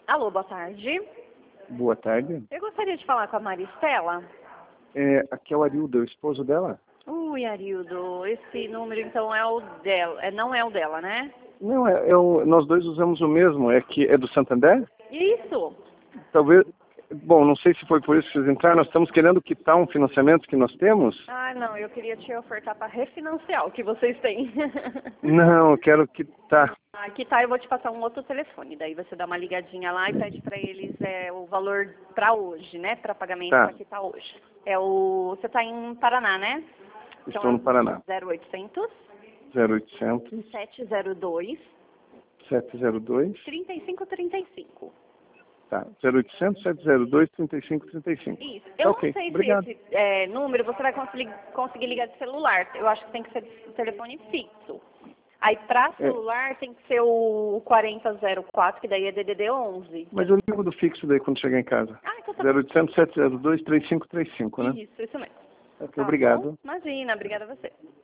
Alô, boa tarde. Boa tarde. Eu gostaria de falar com a Maristela. Aqui é o Arildo, o esposo dela? Ui, Arildo, esse número então é o dela. Não é o dela, né? Não, nós dois usamos o mesmo, é do Santander? Isso. Talvez, bom, não sei se foi por isso que vocês entraram, nós estamos querendo quitar um financiamento que nós temos? Ah, não, eu queria te ofertar para refinanciar o que vocês têm. Não, eu quero quitar. Aqui tá, eu vou te passar um outro telefone, daí você dá uma ligadinha lá e pede para eles o valor para hoje, né? Para pagamento Tá. para quitar hoje. Você tá em Paraná, né? Estou no Paraná. 0800 0800 702 702 3535. Tá, 0800 702 3535. Isso. Tá, Eu ok. não sei Obrigado. se esse número você vai conseguir ligar de celular. Eu acho que tem que ser de telefone fixo. Aí para celular tem que ser o 4004, que daí é DDD 11. Mas eu ligo do fixo daí quando chegar em casa. Ah, então tá 0800 702 3535, né? Isso mesmo. Ok, Tá obrigado. bom? Imagina, obrigada a você.